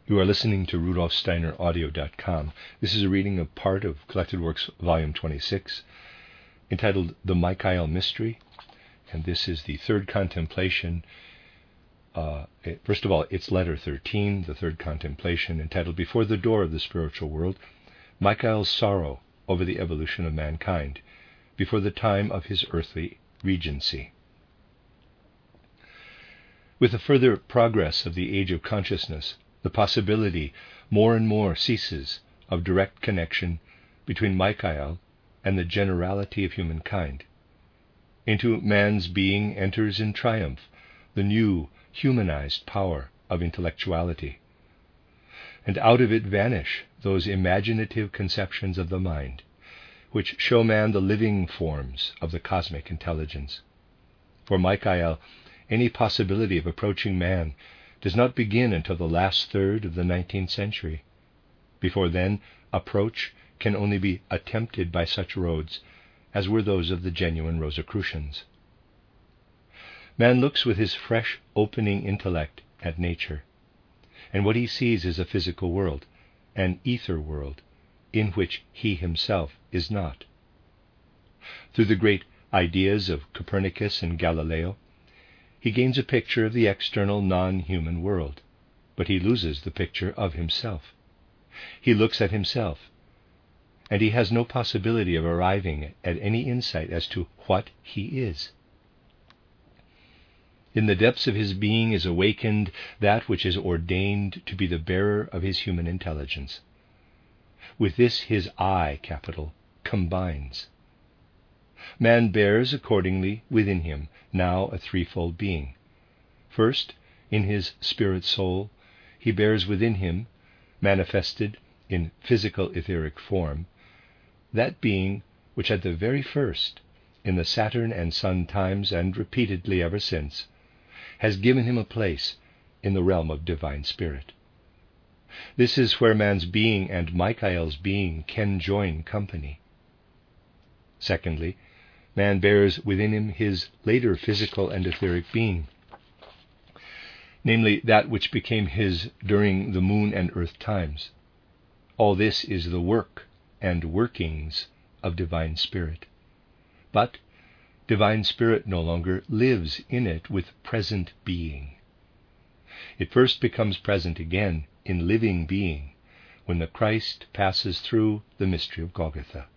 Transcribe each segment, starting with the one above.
You are listening to rudolfsteineraudio.com. This is a reading of part of Collected Works, Volume 26, entitled The Michael Mystery, and this is the third contemplation. First of all, it's letter 13, the third contemplation, entitled Before the Door of the Spiritual World, Michael's Sorrow over the Evolution of Mankind, before the time of his earthly regency. With the further progress of the age of consciousness, the possibility more and more ceases of direct connection between Michael and the generality of humankind. Into man's being enters in triumph the new humanized power of intellectuality, and out of it vanish those imaginative conceptions of the mind which show man the living forms of the cosmic intelligence. For Michael, any possibility of approaching man does not begin until the last third of the 19th century. Before then, approach can only be attempted by such roads as were those of the genuine Rosicrucians. Man looks with his fresh opening intellect at nature, and what he sees is a physical world, an ether world, in which he himself is not. Through the great ideas of Copernicus and Galileo, he gains a picture of the external non-human world, but he loses the picture of himself. He looks at himself, and he has no possibility of arriving at any insight as to what he is. In the depths of his being is awakened that which is ordained to be the bearer of his human intelligence. With this his I, capital, combines. Man bears accordingly within him now a threefold being. First, in his spirit soul, he bears within him, manifested in physical etheric form, that being which at the very first, in the Saturn and Sun times and repeatedly ever since, has given him a place in the realm of divine spirit. This is where man's being and Michael's being can join company. Secondly, man bears within him his later physical and etheric being, namely that which became his during the moon and earth times. All this is the work and workings of divine spirit. But divine spirit no longer lives in it with present being. It first becomes present again in living being when the Christ passes through the mystery of Golgotha.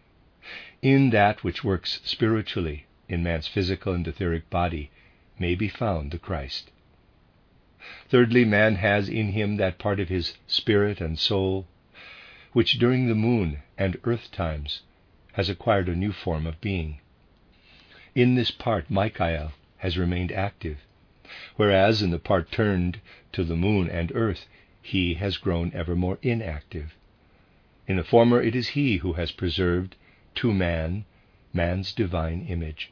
In that which works spiritually in man's physical and etheric body may be found the Christ. Thirdly, man has in him that part of his spirit and soul which during the moon and earth times has acquired a new form of being. In this part Michael has remained active, whereas in the part turned to the moon and earth he has grown ever more inactive. In the former it is he who has preserved to man man's divine image.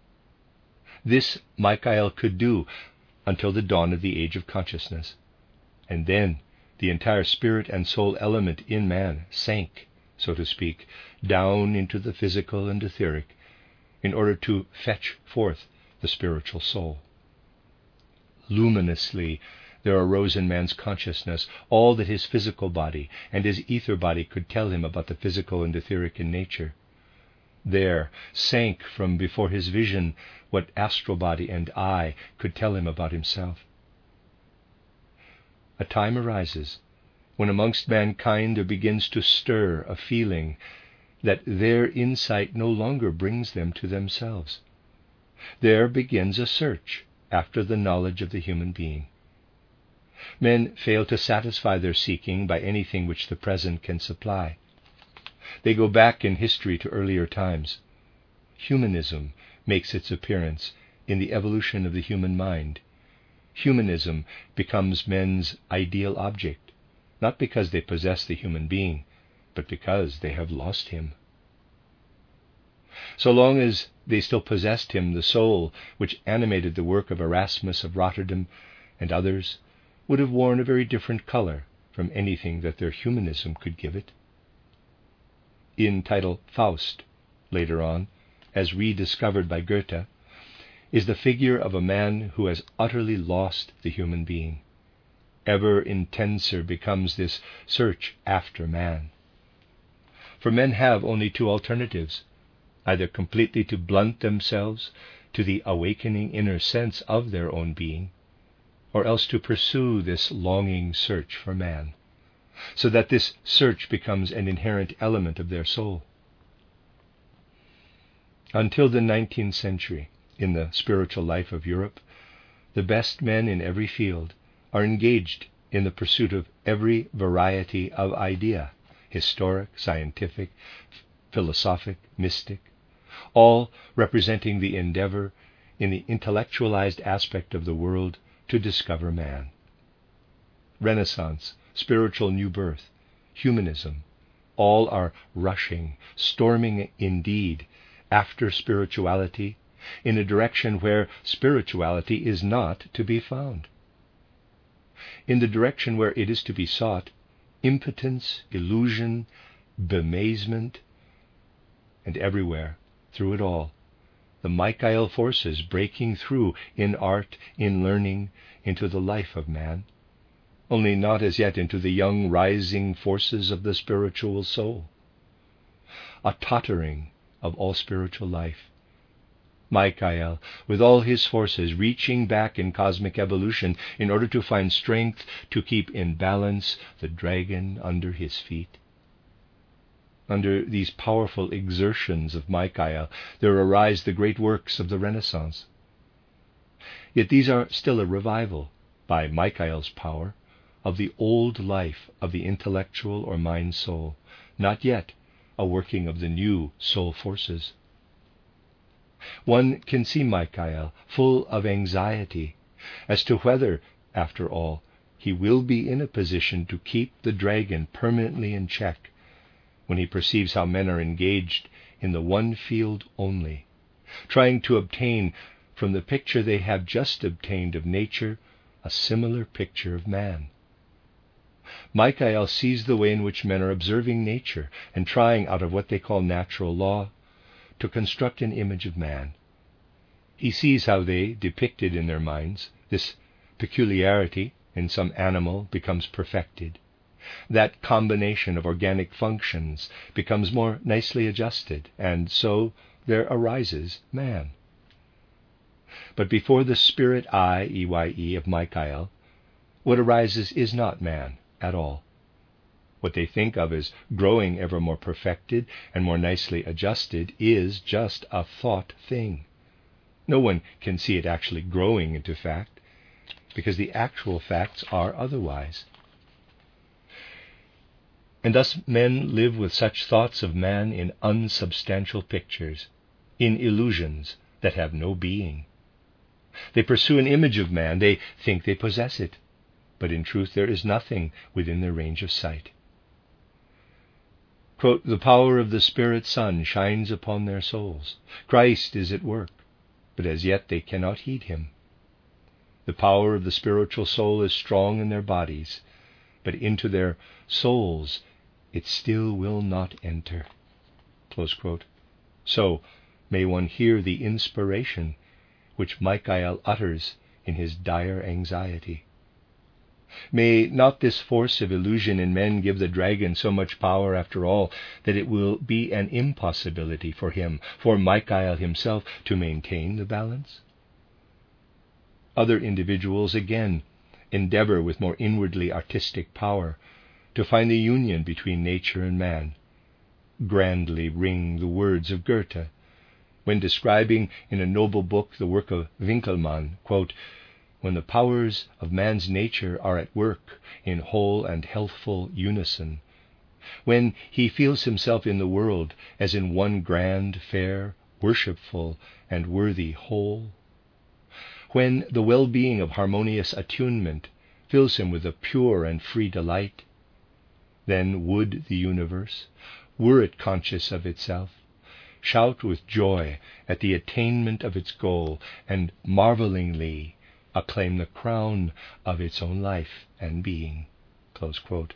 This Michael could do until the dawn of the age of consciousness, and then the entire spirit and soul element in man sank, so to speak, down into the physical and etheric in order to fetch forth the spiritual soul. Luminously there arose in man's consciousness all that his physical body and his ether body could tell him about the physical and etheric in nature. There sank from before his vision what astral body and I could tell him about himself. A time arises when amongst mankind there begins to stir a feeling that their insight no longer brings them to themselves. There begins a search after the knowledge of the human being. Men fail to satisfy their seeking by anything which the present can supply. They go back in history to earlier times. Humanism makes its appearance in the evolution of the human mind. Humanism becomes men's ideal object, not because they possess the human being, but because they have lost him. So long as they still possessed him, the soul which animated the work of Erasmus of Rotterdam and others would have worn a very different color from anything that their humanism could give it. In title Faust, later on, as rediscovered by Goethe, is the figure of a man who has utterly lost the human being. ever intenser becomes this search after man. For men have only two alternatives: either completely to blunt themselves to the awakening inner sense of their own being, or else to pursue this longing search for man, so that this search becomes an inherent element of their soul. Until the 19th century, in the spiritual life of Europe, the best men in every field are engaged in the pursuit of every variety of idea, historic, scientific, philosophic, mystic, all representing the endeavor in the intellectualized aspect of the world to discover man. Renaissance, spiritual new birth, humanism, all are rushing, storming indeed, after spirituality in a direction where spirituality is not to be found. In the direction where it is to be sought, impotence, illusion, bemazement, and everywhere, through it all, the Michael forces breaking through in art, in learning, into the life of man, only not as yet into the young rising forces of the spiritual soul. A tottering of all spiritual life. Michael, with all his forces, reaching back in cosmic evolution in order to find strength to keep in balance the dragon under his feet. Under these powerful exertions of Michael, there arise the great works of the Renaissance. Yet these are still a revival, by Michael's power, of the old life of the intellectual or mind soul, not yet a working of the new soul forces. One can see Michael full of anxiety as to whether, after all, he will be in a position to keep the dragon permanently in check when he perceives how men are engaged in the one field only, trying to obtain from the picture they have just obtained of nature a similar picture of man. Michael sees the way in which men are observing nature and trying, out of what they call natural law, to construct an image of man. He sees how they, depicted in their minds, this peculiarity in some animal becomes perfected. That combination of organic functions becomes more nicely adjusted, and so there arises man. But before the spirit eye, EYE, of Michael, what arises is not man at all. What they think of as growing ever more perfected and more nicely adjusted is just a thought thing. No one can see it actually growing into fact, because the actual facts are otherwise. And thus men live with such thoughts of man in unsubstantial pictures, in illusions that have no being. They pursue an image of man, they think they possess it, but in truth there is nothing within their range of sight. Quote, "The power of the Spirit Son shines upon their souls. Christ is at work, but as yet they cannot heed him. The power of the spiritual soul is strong in their bodies, but into their souls it still will not enter." Close quote. So may one hear the inspiration which Michael utters in his dire anxiety. May not this force of illusion in men give the dragon so much power after all that it will be an impossibility for him, for Michael himself, to maintain the balance? Other individuals again endeavor with more inwardly artistic power to find the union between nature and man. Grandly ring the words of Goethe when describing in a noble book the work of Winckelmann, quote, "When the powers of man's nature are at work in whole and healthful unison, when he feels himself in the world as in one grand, fair, worshipful, and worthy whole, when the well-being of harmonious attunement fills him with a pure and free delight, then would the universe, were it conscious of itself, shout with joy at the attainment of its goal, and marvelingly acclaim the crown of its own life and being." Close quote.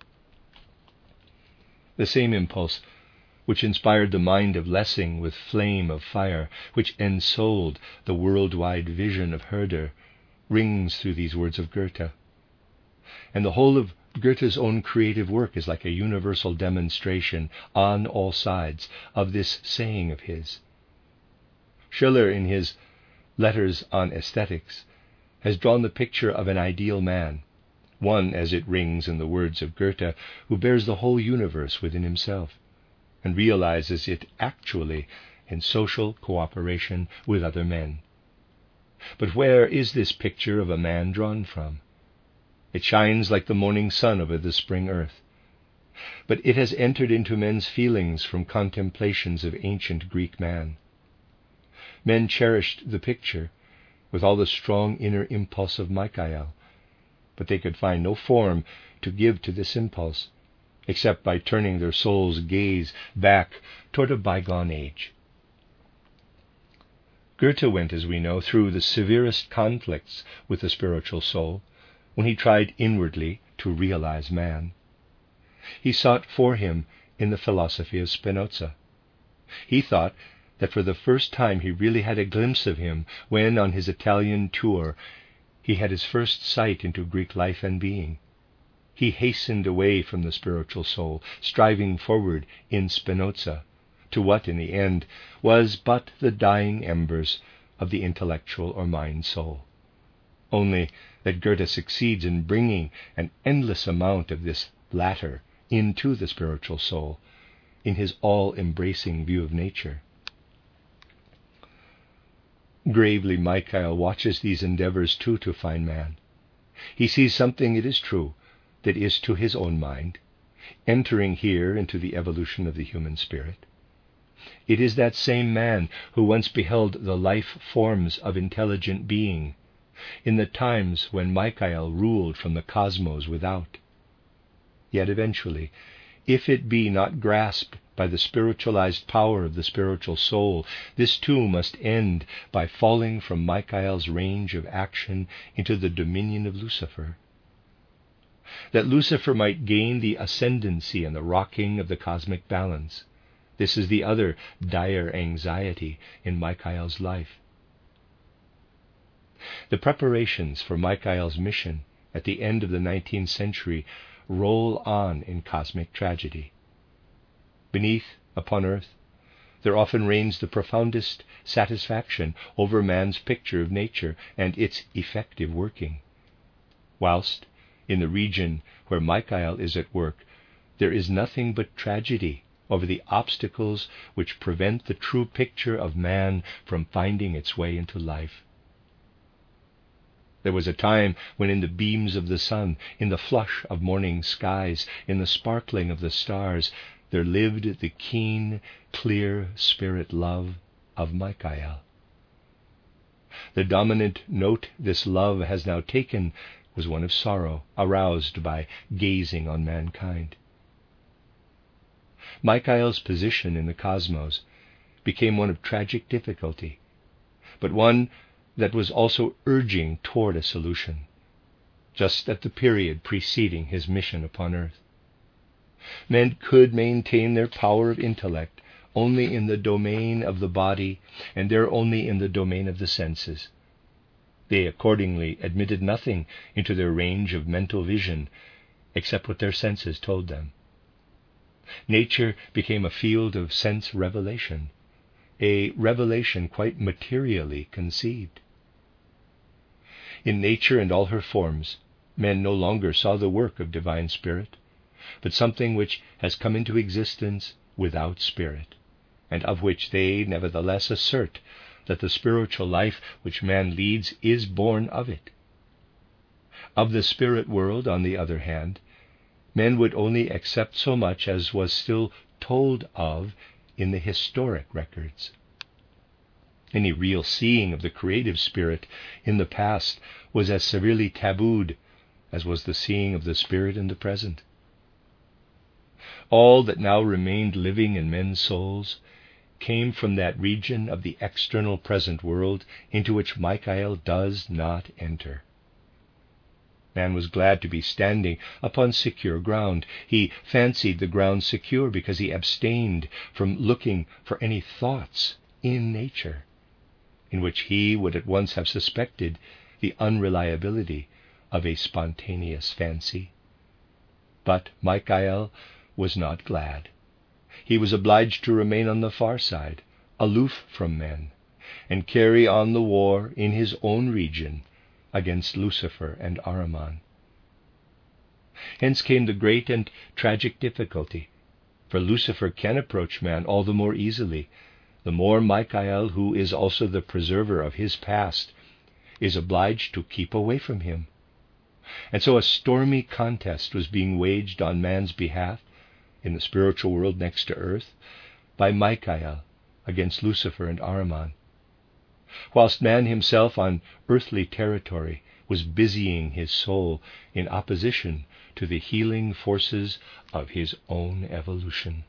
The same impulse which inspired the mind of Lessing with flame of fire, which ensouled the worldwide vision of Herder, rings through these words of Goethe. And the whole of Goethe's own creative work is like a universal demonstration on all sides of this saying of his. Schiller, in his Letters on Aesthetics, has drawn the picture of an ideal man, one, as it rings in the words of Goethe, who bears the whole universe within himself and realizes it actually in social cooperation with other men. But where is this picture of a man drawn from? It shines like the morning sun over the spring earth. But it has entered into men's feelings from contemplations of ancient Greek man. Men cherished the picture with all the strong inner impulse of Michael, but they could find no form to give to this impulse, except by turning their soul's gaze back toward a bygone age. Goethe went, as we know, through the severest conflicts with the spiritual soul when he tried inwardly to realize man. He sought for him in the philosophy of Spinoza. He thought that for the first time he really had a glimpse of him when, on his Italian tour, he had his first sight into Greek life and being. He hastened away from the spiritual soul, striving forward in Spinoza to what, in the end, was but the dying embers of the intellectual or mind soul. Only that Goethe succeeds in bringing an endless amount of this latter into the spiritual soul in his all-embracing view of nature. Gravely, Michael watches these endeavors too to find man. He sees something, it is true, that is to his own mind, entering here into the evolution of the human spirit. It is that same man who once beheld the life forms of intelligent being in the times when Michael ruled from the cosmos without. Yet eventually, if it be not grasped by the spiritualized power of the spiritual soul, this too must end by falling from Michael's range of action into the dominion of Lucifer. That Lucifer might gain the ascendancy and the rocking of the cosmic balance, this is the other dire anxiety in Michael's life. The preparations for Michael's mission at the end of the 19th century roll on in cosmic tragedy. Beneath, upon earth, there often reigns the profoundest satisfaction over man's picture of nature and its effective working, whilst in the region where Michael is at work, there is nothing but tragedy over the obstacles which prevent the true picture of man from finding its way into life. There was a time when in the beams of the sun, in the flush of morning skies, in the sparkling of the stars, there lived the keen, clear spirit love of Michael. The dominant note this love has now taken was one of sorrow, aroused by gazing on mankind. Michael's position in the cosmos became one of tragic difficulty, but one that was also urging toward a solution, just at the period preceding his mission upon earth. Men could maintain their power of intellect only in the domain of the body, and there only in the domain of the senses. They accordingly admitted nothing into their range of mental vision except what their senses told them. Nature became a field of sense revelation, a revelation quite materially conceived. In nature and all her forms, men no longer saw the work of divine spirit, but something which has come into existence without spirit, and of which they nevertheless assert that the spiritual life which man leads is born of it. Of the spirit world, on the other hand, men would only accept so much as was still told of in the historic records. Any real seeing of the creative spirit in the past was as severely tabooed as was the seeing of the spirit in the present. All that now remained living in men's souls came from that region of the external present world into which Michael does not enter. Man was glad to be standing upon secure ground. He fancied the ground secure because he abstained from looking for any thoughts in nature, in which he would at once have suspected the unreliability of a spontaneous fancy. But Michael was not glad. He was obliged to remain on the far side, aloof from men, and carry on the war in his own region against Lucifer and Ahriman. Hence came the great and tragic difficulty, for Lucifer can approach man all the more easily, the more Michael, who is also the preserver of his past, is obliged to keep away from him. And so a stormy contest was being waged on man's behalf in the spiritual world next to earth by Michael against Lucifer and Ahriman, whilst man himself on earthly territory was busying his soul in opposition to the healing forces of his own evolution.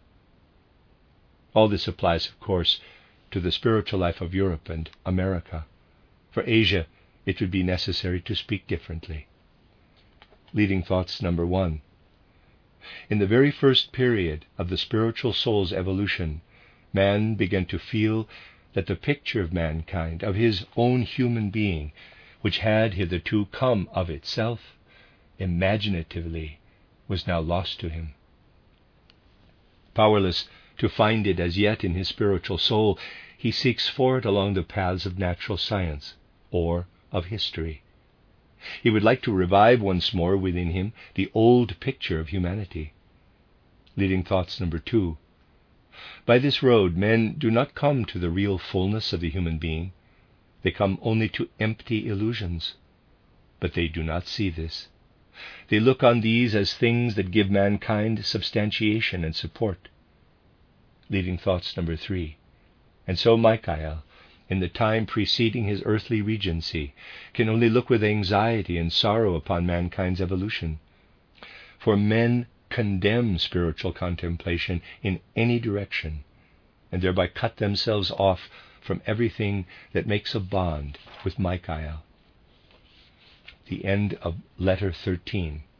All this applies, of course, to the spiritual life of Europe and America. For Asia, it would be necessary to speak differently. Leading thoughts number 1. In the very first period of the spiritual soul's evolution, man began to feel that the picture of mankind, of his own human being, which had hitherto come of itself, imaginatively, was now lost to him. Powerless to find it as yet in his spiritual soul, he seeks for it along the paths of natural science or of history. He would like to revive once more within him the old picture of humanity. Leading thoughts number 2. By this road, men do not come to the real fullness of the human being. They come only to empty illusions. But they do not see this. They look on these as things that give mankind substantiation and support. Leading thoughts number 3. And so Michael, in the time preceding his earthly regency, can only look with anxiety and sorrow upon mankind's evolution. For men condemn spiritual contemplation in any direction, and thereby cut themselves off from everything that makes a bond with Michael. The end of letter 13.